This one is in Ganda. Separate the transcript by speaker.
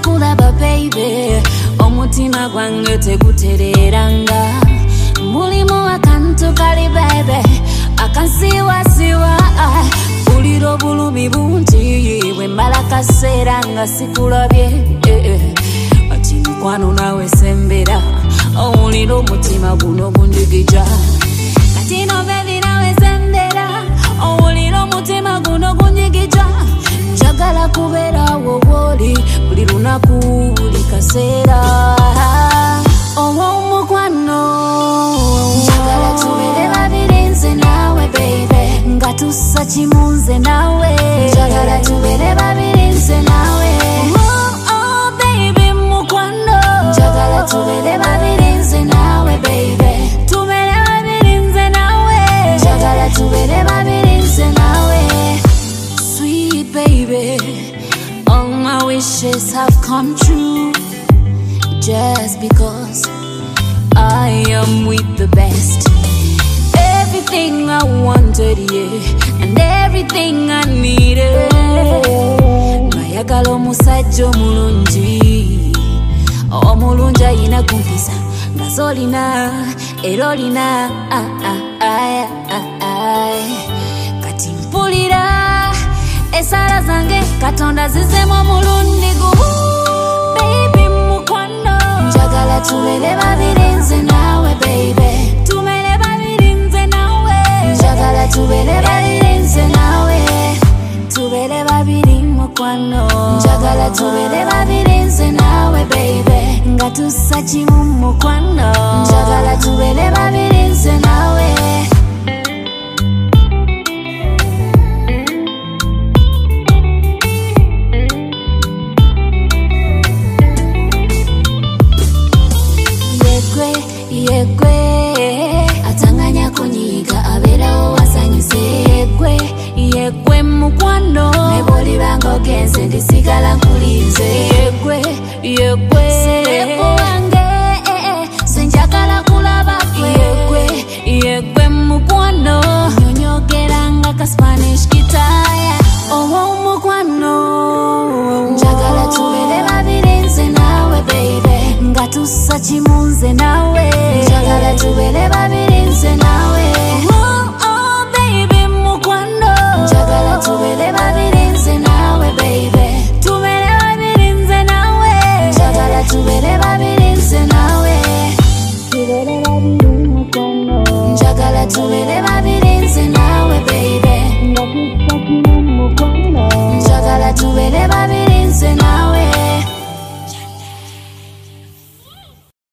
Speaker 1: kulaba baby omutima gwange tegutereranga mulimu akantu kali baby akansiwasiwa buliro bulumi bungi bwemala kaseera nga sikulabye ati mukwano nawe sembera owulira omutima guno gunjigija kati no baby nawe sembera owulira omutima guno gunjigija njagala kubeera wowooli buli lunaku buli kaseera omukwano njagala tubeere babiri nze naawe baby nga tussa kimu nze naawe njagala tubeere babiri nze naawe oh baby mukwano njagala tubeere babiri nze naawe baby tubeere babiri nze naawe njagala tubeere babiri nze naawe sweet baby all my wishes have come true just because I am with the best. Everything I wanted, yeah, and everything I needed. Nayagala omusajja omulungi, omulungi ayina kumpisa nga zolina era olina kati mpulira esala zange Katonda zizemu omulundi gumu baby mukwano njagala tubeere babiri nze naawe baby tubeere babiri nze naawe njagala tubeere babiri nze naawe tubeere babiri mukwano njagala tubeere babiri nze naawe baby nga tussa kimu mukwano njagala tubeere babiri nze naawe yegwe atanganya kunyiga abeerawo wasanyuse yegwe mukwano nebolibanga ogenze ndisigala nkulinze yegwe serefu wange senjagala kulabakwe yegwe mukwano nyonyogeranga ka Spanish kitaya mukwano njagala tubeere babiri nze naawe baby nga tussa kimu nze naawe njagala tubeere babiri nze naawe